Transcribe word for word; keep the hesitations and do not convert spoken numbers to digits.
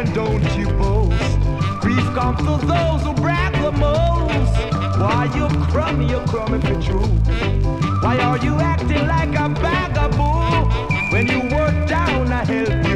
and don't you boast. Grief comes to those who brag the most. Why you crummy, you crummy for true? Why are you acting like a vagabond when you were down to help me?